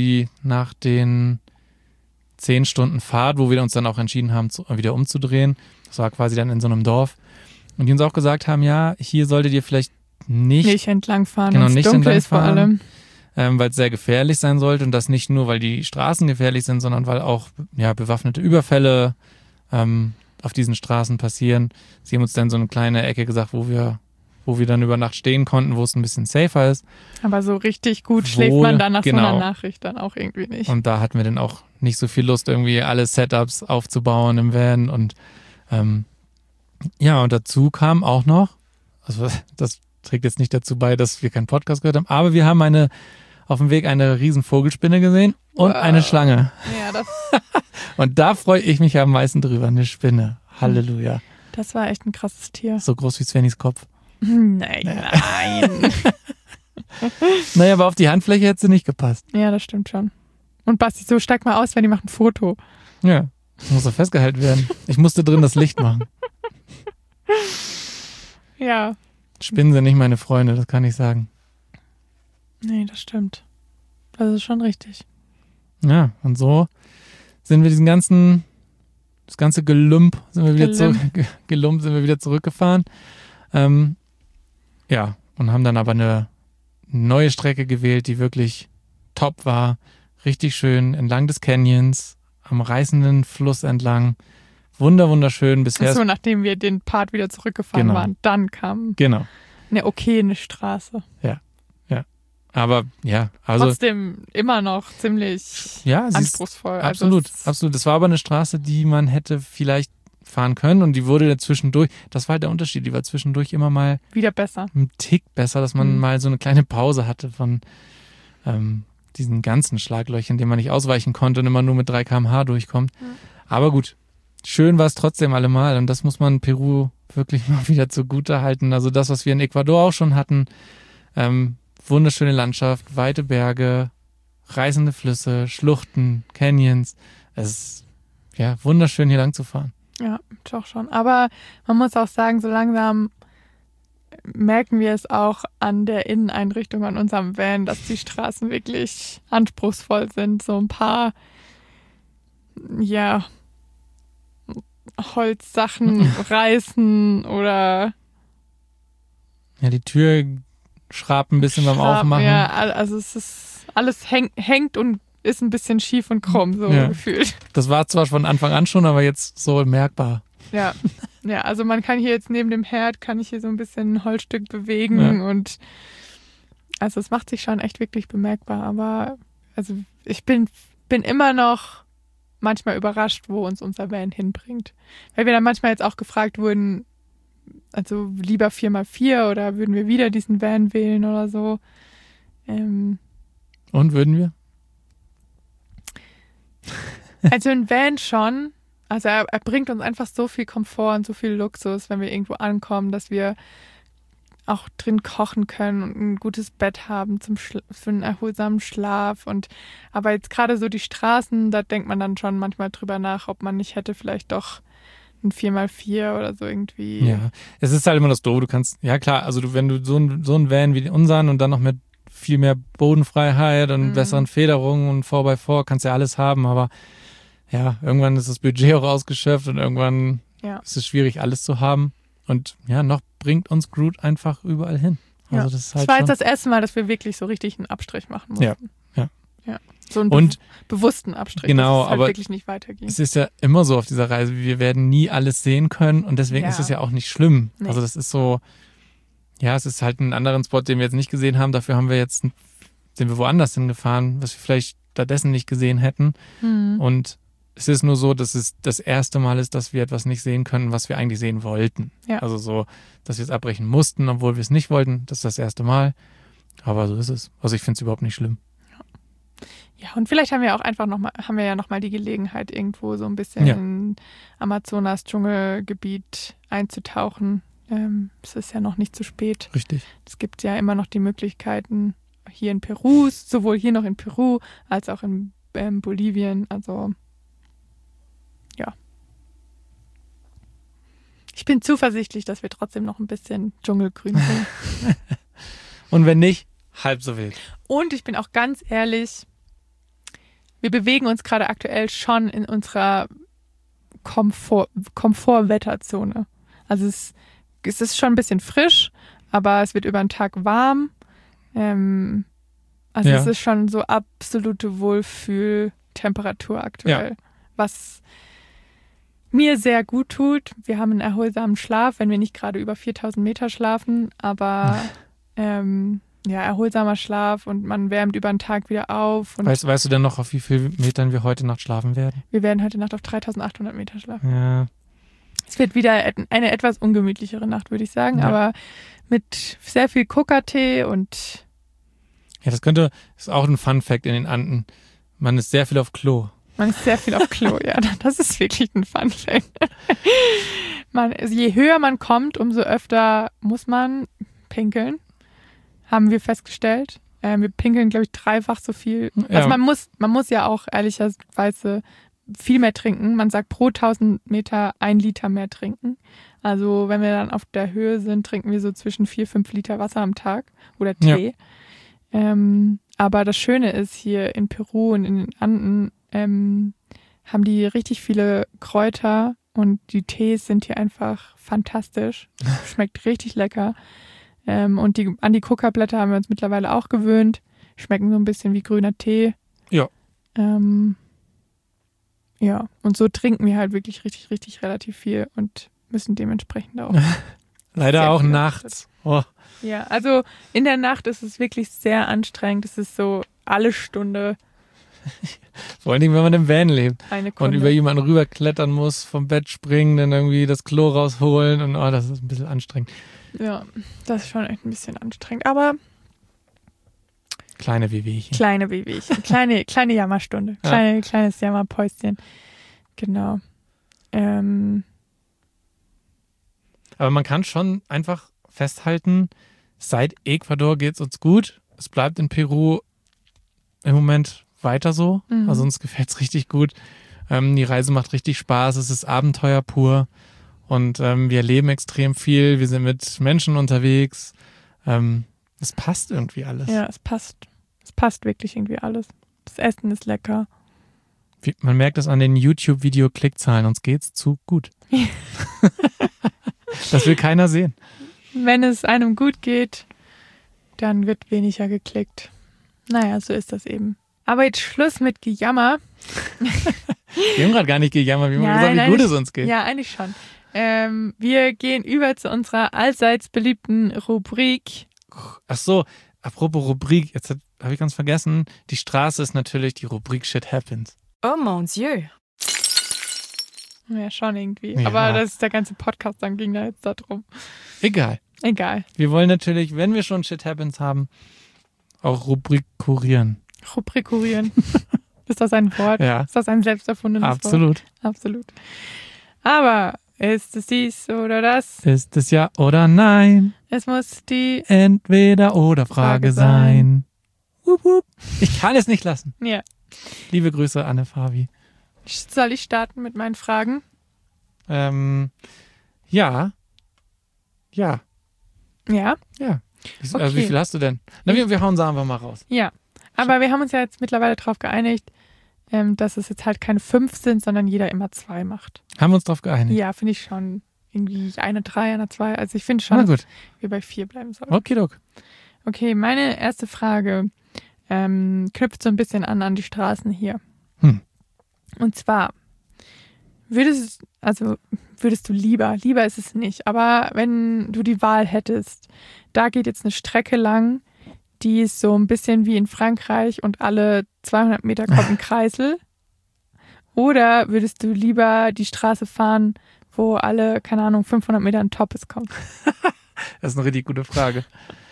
den 10 Stunden Fahrt, wo wir uns dann auch entschieden haben, wieder umzudrehen. Das war quasi dann in so einem Dorf. Und die uns auch gesagt haben, hier solltet ihr vielleicht nicht entlangfahren, genau, wenn es dunkel ist vor allem. Weil es sehr gefährlich sein sollte und das nicht nur, weil die Straßen gefährlich sind, sondern weil auch bewaffnete Überfälle auf diesen Straßen passieren. Sie haben uns dann so eine kleine Ecke gesagt, wo wir dann über Nacht stehen konnten, wo es ein bisschen safer ist. Aber so richtig gut schläft man dann nach so einer Nachricht dann auch irgendwie nicht. Und da hatten wir dann auch nicht so viel Lust, irgendwie alle Setups aufzubauen im Van und und dazu kam auch noch, also das trägt jetzt nicht dazu bei, dass wir keinen Podcast gehört haben, aber wir haben auf dem Weg eine riesen Vogelspinne gesehen und eine Schlange. Ja, das und da freue ich mich am meisten drüber, eine Spinne. Halleluja. Das war echt ein krasses Tier. So groß wie Svennys Kopf. Nein. Naja, aber auf die Handfläche hätte sie nicht gepasst. Ja, das stimmt schon. Und Basti, so steig mal aus, wenn die macht ein Foto. Ja, muss doch festgehalten werden. Ich musste drin das Licht machen. Ja. Spinnen sind nicht meine Freunde, das kann ich sagen. Nee, das stimmt. Das ist schon richtig. Ja, und so sind wir das ganze Gelump sind wir wieder zurückgefahren. Ja, und haben dann aber eine neue Strecke gewählt, die wirklich top war. Richtig schön, entlang des Canyons, am reißenden Fluss entlang. Wunderschön bisher. Achso, nachdem wir den Part wieder zurückgefahren waren, dann kam eine Straße. Ja. Aber ja, also trotzdem immer noch ziemlich anspruchsvoll. Absolut. Das war aber eine Straße, die man hätte vielleicht fahren können und die wurde zwischendurch, das war halt der Unterschied, die war zwischendurch immer mal wieder besser. Ein Tick besser, dass man mal so eine kleine Pause hatte von diesen ganzen Schlaglöchern, denen man nicht ausweichen konnte und immer nur mit 3 km/h durchkommt. Aber gut, schön war es trotzdem allemal und das muss man Peru wirklich mal wieder zugute halten. Also das, was wir in Ecuador auch schon hatten, wunderschöne Landschaft, weite Berge, reißende Flüsse, Schluchten, Canyons. Es ist ja wunderschön, hier lang zu fahren. Ja, doch schon. Aber man muss auch sagen, so langsam merken wir es auch an der Inneneinrichtung an unserem Van, dass die Straßen wirklich anspruchsvoll sind. So ein paar, Holzsachen reißen oder ja, die Tür schrabt ein bisschen beim Aufmachen. Ja, also es ist alles hängt und ist ein bisschen schief und krumm, so gefühlt. Das war zwar von Anfang an schon, aber jetzt so merkbar. Ja, also man kann hier jetzt neben dem Herd, kann ich hier so ein bisschen ein Holzstück bewegen und also es macht sich schon echt wirklich bemerkbar, aber also ich bin immer noch manchmal überrascht, wo uns unser Van hinbringt. Weil wir dann manchmal jetzt auch gefragt wurden, also lieber 4x4 oder würden wir wieder diesen Van wählen oder so. Und würden wir? Also ein Van schon. Also er bringt uns einfach so viel Komfort und so viel Luxus, wenn wir irgendwo ankommen, dass wir auch drin kochen können und ein gutes Bett haben für einen erholsamen Schlaf. Aber jetzt gerade so die Straßen, da denkt man dann schon manchmal drüber nach, ob man nicht hätte vielleicht doch ein 4x4 oder so irgendwie. Ja, es ist halt immer das Doofe. Du kannst, ja klar, also wenn du so ein Van wie unseren und dann noch mit viel mehr Bodenfreiheit und besseren Federungen und 4x4 kannst ja alles haben, aber ja, irgendwann ist das Budget auch ausgeschöpft und irgendwann ist es schwierig, alles zu haben. Und ja, noch bringt uns Groot einfach überall hin. Also das ist halt war jetzt das erste Mal, dass wir wirklich so richtig einen Abstrich machen mussten. Ja. So einen bewussten Abstrich, genau, dass es halt aber wirklich nicht weiterging. Es ist ja immer so auf dieser Reise, wir werden nie alles sehen können und deswegen ist es ja auch nicht schlimm. Nee. Also das ist so, ja, es ist halt ein anderen Spot, den wir jetzt nicht gesehen haben. Dafür sind wir woanders hingefahren, was wir vielleicht stattdessen nicht gesehen hätten. Und es ist nur so, dass es das erste Mal ist, dass wir etwas nicht sehen können, was wir eigentlich sehen wollten. Ja. Also so, dass wir es abbrechen mussten, obwohl wir es nicht wollten. Das ist das erste Mal. Aber so ist es. Also ich finde es überhaupt nicht schlimm. Ja, und vielleicht haben wir auch einfach haben wir ja nochmal die Gelegenheit, irgendwo so ein bisschen in Amazonas-Dschungelgebiet einzutauchen. Es ist ja noch nicht zu spät. Richtig. Es gibt ja immer noch die Möglichkeiten hier in Peru, sowohl hier noch in Peru als auch in Bolivien. Also ja. Ich bin zuversichtlich, dass wir trotzdem noch ein bisschen Dschungelgrün sind. Und wenn nicht, halb so wild. Und ich bin auch ganz ehrlich, wir bewegen uns gerade aktuell schon in unserer Komfortwetterzone. Also es ist schon ein bisschen frisch, aber es wird über den Tag warm. Es ist schon so absolute Wohlfühltemperatur aktuell. Was mir sehr gut tut. Wir haben einen erholsamen Schlaf, wenn wir nicht gerade über 4000 Meter schlafen, aber erholsamer Schlaf und man wärmt über den Tag wieder auf. Und weißt du denn noch, auf wie vielen Metern wir heute Nacht schlafen werden? Wir werden heute Nacht auf 3800 Meter schlafen. Ja. Es wird wieder eine etwas ungemütlichere Nacht, würde ich sagen, aber mit sehr viel Coca-Tee und ja, ist auch ein Fun-Fact in den Anden. Man ist sehr viel auf Klo. Man ist sehr viel auf Klo, ja. Das ist wirklich ein Fun Fact. Je höher man kommt, umso öfter muss man pinkeln. Haben wir festgestellt. Wir pinkeln, glaube ich, 3-fach so viel. Ja. Also man muss ja auch ehrlicherweise viel mehr trinken. Man sagt pro 1000 Meter 1 Liter mehr trinken. Also wenn wir dann auf der Höhe sind, trinken wir so zwischen 4-5 Liter Wasser am Tag oder Tee. Ja. Aber das Schöne ist, hier in Peru und in den Anden haben die richtig viele Kräuter und die Tees sind hier einfach fantastisch. Schmeckt richtig lecker. Und die Andi-Coca-Blätter haben wir uns mittlerweile auch gewöhnt. Schmecken so ein bisschen wie grüner Tee. Ja. Ja, und so trinken wir halt wirklich richtig, richtig relativ viel und müssen dementsprechend auch. Leider auch nachts. Oh. Ja, also in der Nacht ist es wirklich sehr anstrengend. Es ist so alle Stunde. Vor allen Dingen, wenn man im Van lebt Eine Kunde. und über jemanden rüberklettern muss, vom Bett springen, dann irgendwie das Klo rausholen und das ist ein bisschen anstrengend. Ja, das ist schon echt ein bisschen anstrengend, aber kleine Wehwehchen. Kleine Wehwehchen. Kleine Jammerstunde. Kleines Jammerpäuschen. Genau. Aber man kann schon einfach festhalten, seit Ecuador geht es uns gut. Es bleibt in Peru im Moment weiter so. Mhm. Also uns gefällt es richtig gut. Die Reise macht richtig Spaß. Es ist Abenteuer pur. Und wir erleben extrem viel. Wir sind mit Menschen unterwegs. Es passt irgendwie alles. Ja, es passt. Es passt wirklich irgendwie alles. Das Essen ist lecker. Man merkt es an den YouTube-Video-Klickzahlen. Uns geht's zu gut. Das will keiner sehen. Wenn es einem gut geht, dann wird weniger geklickt. Naja, so ist das eben. Aber jetzt Schluss mit Gejammer. Wir haben gerade gar nicht gejammert. Wir haben gesagt, wie gut es uns geht. Ja, eigentlich schon. Wir gehen über zu unserer allseits beliebten Rubrik. Ach so, apropos Rubrik, jetzt habe ich ganz vergessen, die Straße ist natürlich die Rubrik Shit Happens. Oh mon Dieu. Ja, schon irgendwie. Ja. Aber das ist der ganze Podcast, dann ging da jetzt darum. Egal. Wir wollen natürlich, wenn wir schon Shit Happens haben, auch rubrikurieren. Rubrikurieren. Ist das ein Wort? Ja. Ist das ein selbst erfundenes Absolut. Wort? Absolut. Aber ist es dies oder das? Ist es ja oder nein? Es muss die Entweder-oder-Frage sein. Wup, wup. Ich kann es nicht lassen. Ja. Liebe Grüße, Anne-Fabi. Soll ich starten mit meinen Fragen? Ja. Ja. Ja. Okay. Also wie viel hast du denn? Na, wir hauen sie einfach mal raus. Ja. Aber wir haben uns ja jetzt mittlerweile darauf geeinigt, dass es jetzt halt keine 5 sind, sondern jeder immer 2 macht. Haben wir uns darauf geeinigt? Ja, finde ich schon. Irgendwie eine 3, eine 2. Also ich finde schon, dass wir bei 4 bleiben sollen. Okidok. Okay, meine erste Frage knüpft so ein bisschen an die Straßen hier. Und zwar, würdest du lieber ist es nicht, aber wenn du die Wahl hättest, da geht jetzt eine Strecke lang, die ist so ein bisschen wie in Frankreich und alle 200 Meter kommt ein Kreisel. Oder würdest du lieber die Straße fahren, wo alle, keine Ahnung, 500 Meter ein Toppes kommt? Das ist eine richtig gute Frage.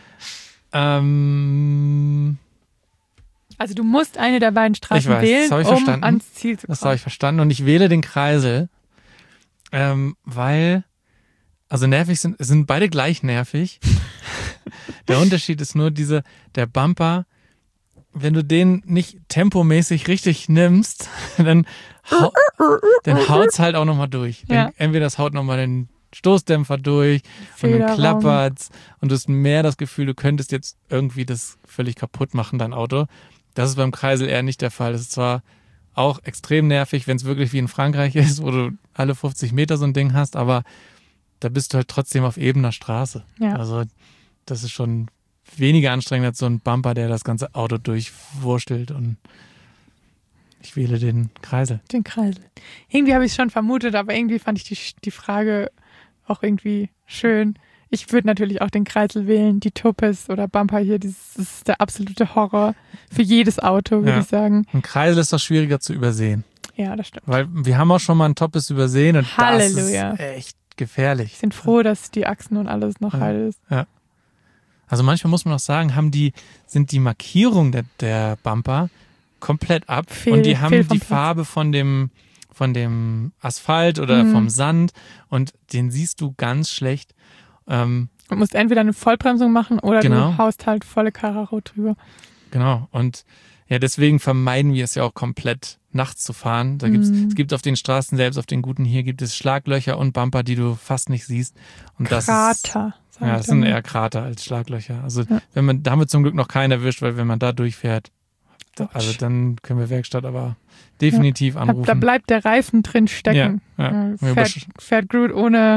Also du musst eine der beiden Straßen wählen, um ans Ziel zu kommen. Das habe ich verstanden und ich wähle den Kreisel, weil, also nervig sind beide gleich nervig. Der Unterschied ist nur der Bumper, wenn du den nicht tempomäßig richtig nimmst, dann haut's halt auch nochmal durch. Ja. Entweder das haut nochmal den Stoßdämpfer durch und dann klappert's und du hast mehr das Gefühl, du könntest jetzt irgendwie das völlig kaputt machen, dein Auto. Das ist beim Kreisel eher nicht der Fall. Das ist zwar auch extrem nervig, wenn es wirklich wie in Frankreich ist, wo du alle 50 Meter so ein Ding hast, aber da bist du halt trotzdem auf ebener Straße. Ja. Also das ist schon weniger anstrengend als so ein Bumper, der das ganze Auto durchwurstelt, und ich wähle den Kreisel. Den Kreisel. Irgendwie habe ich es schon vermutet, aber irgendwie fand ich die Frage auch irgendwie schön. Ich würde natürlich auch den Kreisel wählen, die Toppes oder Bumper hier, das ist der absolute Horror für jedes Auto, würde ich sagen. Ein Kreisel ist doch schwieriger zu übersehen. Ja, das stimmt. Weil wir haben auch schon mal einen Toppes übersehen und Halleluja. Das ist echt gefährlich. Wir sind froh, dass die Achsen und alles noch heil ist. Ja. Also manchmal muss man auch sagen, sind die Markierung der Bumper komplett ab und die haben die Farbe von dem Asphalt oder vom Sand und den siehst du ganz schlecht. Du musst entweder eine Vollbremsung machen oder du haust halt volle Karacho drüber. Genau, und ja, deswegen vermeiden wir es ja auch komplett, nachts zu fahren. Es gibt auf den Straßen, selbst auf den guten hier, gibt es Schlaglöcher und Bumper, die du fast nicht siehst. Und Krater. Das sind eher Krater als Schlaglöcher. Also da haben wir zum Glück noch keinen erwischt, weil wenn man da durchfährt, dann können wir Werkstatt aber definitiv anrufen. Da bleibt der Reifen drin stecken. Ja. Fährt Groot ohne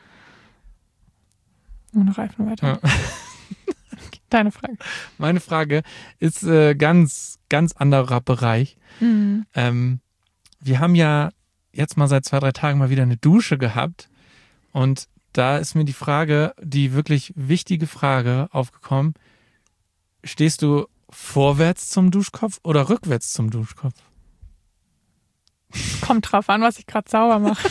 Reifen weiter. Ja. Deine Frage. Meine Frage ist ganz, ganz anderer Bereich. Wir haben ja jetzt mal seit 2-3 Tagen mal wieder eine Dusche gehabt und da ist mir die wirklich wichtige Frage aufgekommen. Stehst du vorwärts zum Duschkopf oder rückwärts zum Duschkopf? Kommt drauf an, was ich gerade sauber mache.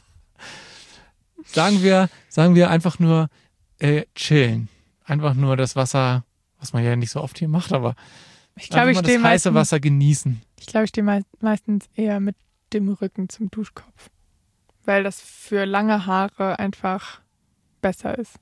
Sagen wir einfach nur chillen. Einfach nur das Wasser, was man ja nicht so oft hier macht, aber ich glaube, das heiße Wasser genießen. Ich glaube, ich stehe meistens eher mit dem Rücken zum Duschkopf, weil das für lange Haare einfach besser ist.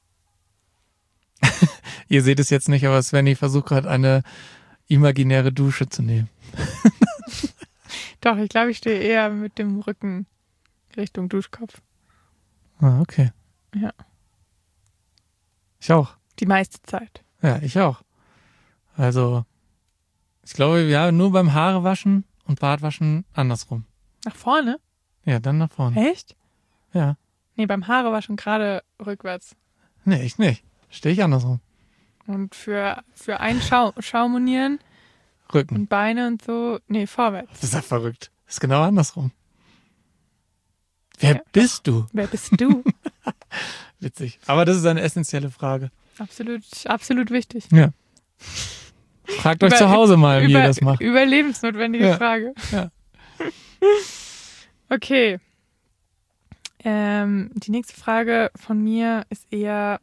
Ihr seht es jetzt nicht, aber Svenny versucht gerade eine imaginäre Dusche zu nehmen. Doch, ich glaube, ich stehe eher mit dem Rücken Richtung Duschkopf. Ah, okay. Ja. Ich auch. Die meiste Zeit. Ja, ich auch. Also, ich glaube, ja, nur beim Haarewaschen und Bartwaschen andersrum. Nach vorne? Ja, dann nach vorne. Echt? Ja. Nee, beim Haarewaschen gerade rückwärts. Nee, ich nicht. Stehe ich andersrum. Und für ein Schaumonieren Rücken und Beine und so, nee, vorwärts. Das ist ja verrückt. Das ist genau andersrum. Wer bist du? Wer bist du? Witzig. Aber das ist eine essentielle Frage. Absolut wichtig. Ja. Fragt euch zu Hause mal, wie ihr das macht. Überlebensnotwendige Frage. Ja. Okay. Die nächste Frage von mir ist eher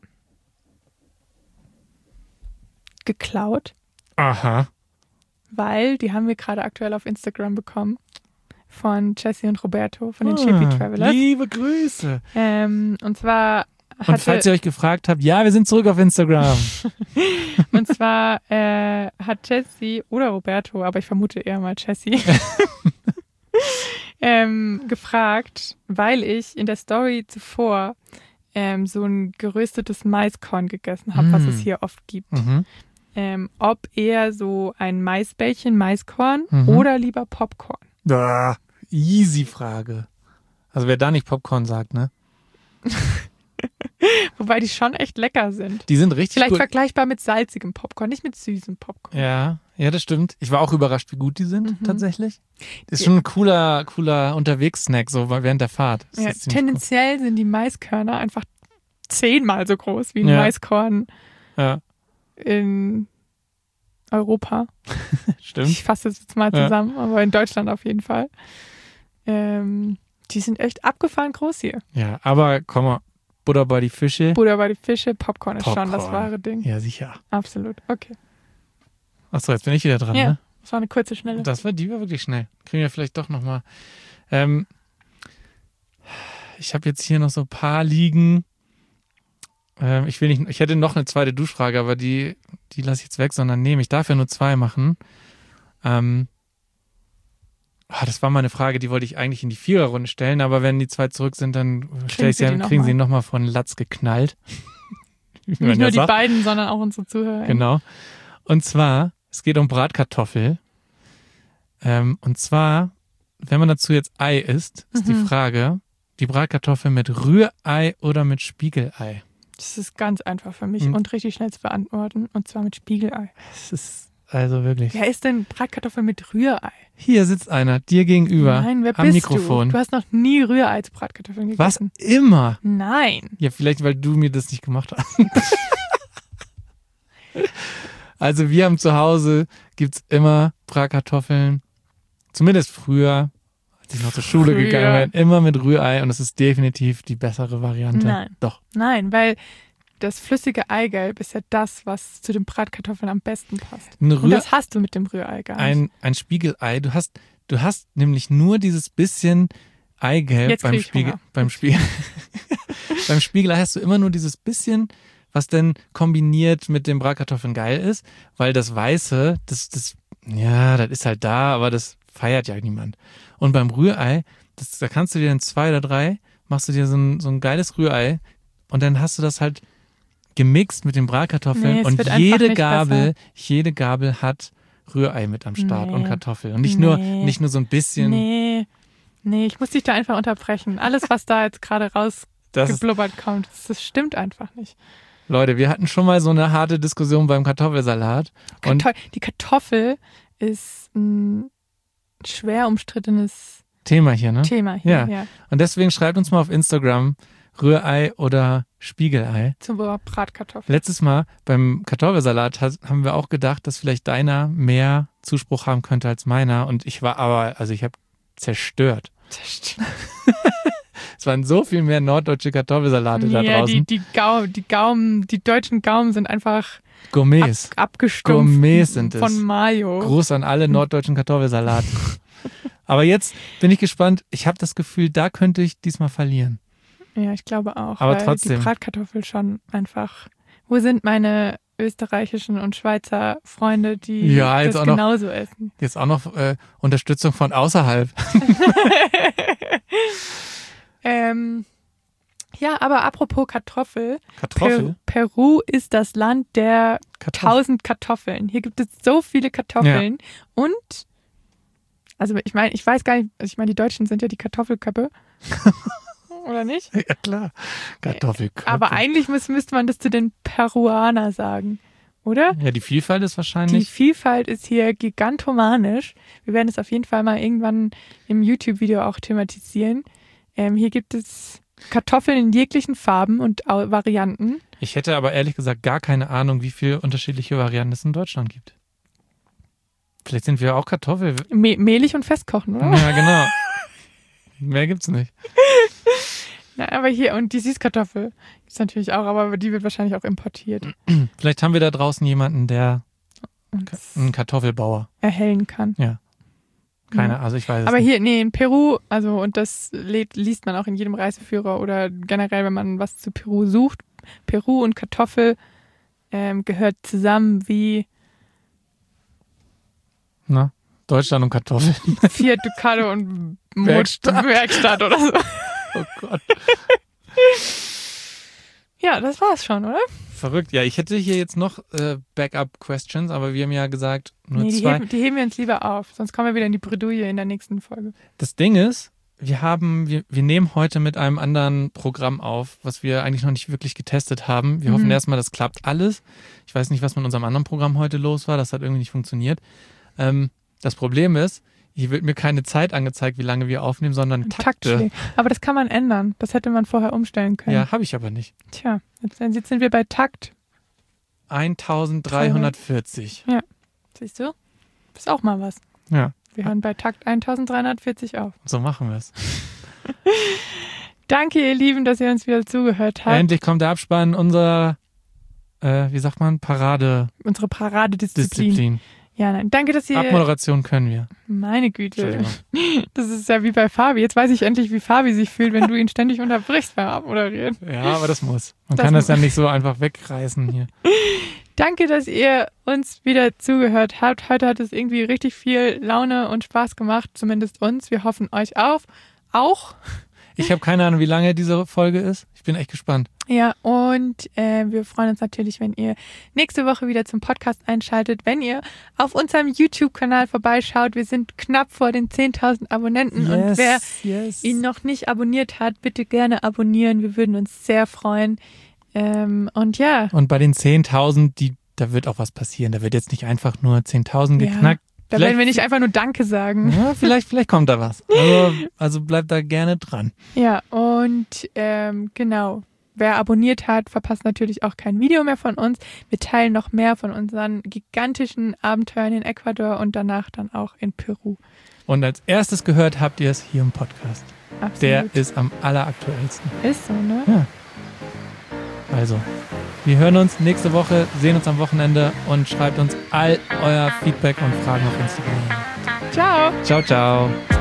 geklaut. Aha. Weil die haben wir gerade aktuell auf Instagram bekommen. Von Jessie und Roberto von den Chippy Travelers. Liebe Grüße. Und zwar und falls ihr euch gefragt habt, ja, wir sind zurück auf Instagram. Und zwar hat Jessie oder Roberto, aber ich vermute eher mal Jessie, gefragt, weil ich in der Story zuvor so ein geröstetes Maiskorn gegessen habe, was es hier oft gibt. Ob eher so ein Maisbällchen, Maiskorn oder lieber Popcorn. Easy Frage. Also wer da nicht Popcorn sagt, ne? Wobei die schon echt lecker sind. Die sind richtig Vielleicht gut. vergleichbar mit salzigem Popcorn, nicht mit süßem Popcorn. Ja, das stimmt. Ich war auch überrascht, wie gut die sind, tatsächlich. Das ist schon ein cooler Unterwegs-Snack, so während der Fahrt. Ja, tendenziell sind die Maiskörner einfach 10-mal so groß wie ein Maiskorn in Europa. Stimmt. Ich fasse das jetzt mal zusammen, aber in Deutschland auf jeden Fall. Die sind echt abgefahren groß hier. Ja, aber komm mal, Butter bei die Fische. Popcorn ist schon das wahre Ding. Ja, sicher. Absolut, okay. Achso, jetzt bin ich wieder dran, ne? Das war eine kurze, schnelle. Die war wirklich schnell. Kriegen wir vielleicht doch nochmal. Ich habe jetzt hier noch so ein paar liegen. Ich hätte noch eine zweite Duschfrage, aber die lasse ich jetzt weg, sondern ich darf ja nur 2 machen. Das war mal eine Frage, die wollte ich eigentlich in die 4er-Runde stellen, aber wenn die 2 zurück sind, dann kriegen sie nochmal von Latz geknallt. Nicht nur die beiden, sondern auch unsere Zuhörer. Genau. Und zwar, es geht um Bratkartoffel. Und zwar, wenn man dazu jetzt Ei isst, ist die Frage, die Bratkartoffel mit Rührei oder mit Spiegelei? Das ist ganz einfach für mich und richtig schnell zu beantworten. Und zwar mit Spiegelei. Das ist also wirklich. Wer isst denn Bratkartoffeln mit Rührei? Hier sitzt einer, dir gegenüber. Nein, wer am bist Mikrofon. Du hast noch nie Rührei zu Bratkartoffeln gegessen. Was? Immer? Nein. Ja, vielleicht, weil du mir das nicht gemacht hast. Also wir haben zu Hause, gibt's immer Bratkartoffeln. Zumindest früher, als ich noch zur Schule gegangen bin, immer mit Rührei und es ist definitiv die bessere Variante. Nein. Doch. Nein, weil das flüssige Eigelb ist ja das, was zu den Bratkartoffeln am besten passt. Ein Und das hast du mit dem Rührei gar nicht. ein Spiegelei. Du hast nämlich nur dieses bisschen Eigelb Jetzt krieg ich Hunger. beim Spiegelei hast du immer nur dieses bisschen, was dann kombiniert mit den Bratkartoffeln geil ist, weil das Weiße, das ist halt da, aber das feiert ja niemand. Und beim Rührei, da kannst du dir dann 2 oder 3, machst du dir so ein geiles Rührei und dann hast du das halt gemixt mit den Bratkartoffeln Nee, es und wird einfach nicht jede Gabel hat Rührei mit am Start Nee. und Kartoffeln. Und nicht Nee. nur so ein bisschen. Nee, ich muss dich da einfach unterbrechen. Alles, was da jetzt gerade Das ist, rausgeblubbert kommt, das stimmt einfach nicht. Leute, wir hatten schon mal so eine harte Diskussion beim Kartoffelsalat. Und Die Kartoffel ist ein schwer umstrittenes Thema hier, ne? Thema hier. Ja. Und deswegen schreibt uns mal auf Instagram Rührei oder Spiegelei. Zum Bratkartoffeln. Letztes Mal beim Kartoffelsalat haben wir auch gedacht, dass vielleicht deiner mehr Zuspruch haben könnte als meiner. Und ich habe zerstört. Es waren so viel mehr norddeutsche Kartoffelsalate da draußen. Die deutschen Gaumen sind einfach Gourmets. abgestumpft Gourmets sind es. von Mayo. Gruß an alle norddeutschen Kartoffelsalate. Aber jetzt bin ich gespannt. Ich habe das Gefühl, da könnte ich diesmal verlieren. Ja, ich glaube auch. Aber weil trotzdem. Die Bratkartoffel schon einfach. Wo sind meine österreichischen und Schweizer Freunde, die jetzt das auch noch- genauso essen? Jetzt auch noch Unterstützung von außerhalb. Ja, aber apropos Kartoffel. Kartoffel? Peru ist das Land der Kartoffel. 1000 Kartoffeln. Hier gibt es so viele Kartoffeln. Und, also ich meine, ich weiß gar nicht, die Deutschen sind ja die Kartoffelköppe. Oder nicht? Ja, klar. Kartoffelköpfe. Aber eigentlich müsste man das zu den Peruaner sagen, oder? Ja, die Vielfalt ist Die wahrscheinlich. Vielfalt ist hier gigantomanisch. Wir werden es auf jeden Fall mal irgendwann im YouTube-Video auch thematisieren. Hier gibt es Kartoffeln in jeglichen Farben und Varianten. Ich hätte aber ehrlich gesagt gar keine Ahnung, wie viele unterschiedliche Varianten es in Deutschland gibt. Vielleicht sind wir auch Kartoffel. Mehlig und festkochen, oder? Ja, genau. Mehr gibt's nicht. Na, aber hier, und die Süßkartoffel gibt es natürlich auch, aber die wird wahrscheinlich auch importiert. Vielleicht haben wir da draußen jemanden, der Uns ein Kartoffelbauer. erhellen kann. Also ich weiß es Aber nicht. hier, in Peru, und das liest man auch in jedem Reiseführer oder generell, wenn man was zu Peru sucht. Peru und Kartoffel gehört zusammen wie Na, Deutschland und Kartoffeln. Fiat Ducato und Werkstatt. oder so. Oh Gott. Ja, das war's schon, oder? Verrückt. Ja, ich hätte hier jetzt noch Backup-Questions, aber wir haben ja gesagt, nur Nee, 2. die heben wir uns lieber auf, sonst kommen wir wieder in die Bredouille in der nächsten Folge. Das Ding ist, wir nehmen heute mit einem anderen Programm auf, was wir eigentlich noch nicht wirklich getestet haben. Wir hoffen erstmal, das klappt alles. Ich weiß nicht, was mit unserem anderen Programm heute los war. Das hat irgendwie nicht funktioniert. Das Problem ist, hier wird mir keine Zeit angezeigt, wie lange wir aufnehmen, sondern Takte. Taktschläge. Aber das kann man ändern. Das hätte man vorher umstellen können. Ja, habe ich aber nicht. Tja, jetzt sind wir bei Takt. 1340. Siehst du? Ist auch mal was. Ja, Wir hören bei Takt 1340 auf. so machen wir es. Danke, ihr Lieben, dass ihr uns wieder zugehört habt. Endlich kommt der Abspann unserer, wie sagt man, Unsere Paradedisziplin. Disziplin. Ja, nein. Danke, dass ihr. Abmoderation können wir. Meine Güte. Entschuldigung. Das ist ja wie bei Fabi. Jetzt weiß ich endlich, wie Fabi sich fühlt, wenn du ihn ständig unterbrichst beim Abmoderieren. Ja, aber das muss. Man Das kann das muss. ja nicht so einfach wegreißen hier. Danke, dass ihr uns wieder zugehört habt. Heute hat es irgendwie richtig viel Laune und Spaß gemacht, zumindest uns. Wir hoffen euch auch. Ich habe keine Ahnung, wie lange diese Folge ist. Ich bin echt gespannt. Ja, und wir freuen uns natürlich, wenn ihr nächste Woche wieder zum Podcast einschaltet, wenn ihr auf unserem YouTube-Kanal vorbeischaut. Wir sind knapp vor den 10.000 Abonnenten und wer ihn noch nicht abonniert hat, bitte gerne abonnieren. Wir würden uns sehr freuen. Und ja. Und bei den 10.000, da wird auch was passieren. Da wird jetzt nicht einfach nur 10.000 Ja. geknackt. Da werden wir nicht einfach nur Danke sagen. Ja, vielleicht kommt da was. Also bleibt da gerne dran. Ja, und genau. Wer abonniert hat, verpasst natürlich auch kein Video mehr von uns. Wir teilen noch mehr von unseren gigantischen Abenteuern in Ecuador und danach dann auch in Peru. Und als erstes gehört habt ihr es hier im Podcast. Absolut. Der ist am alleraktuellsten. Ist so, ne? Ja. Also, Wir hören uns nächste Woche, sehen uns am Wochenende und schreibt uns all euer Feedback und Fragen auf Instagram. Ciao. Ciao, ciao.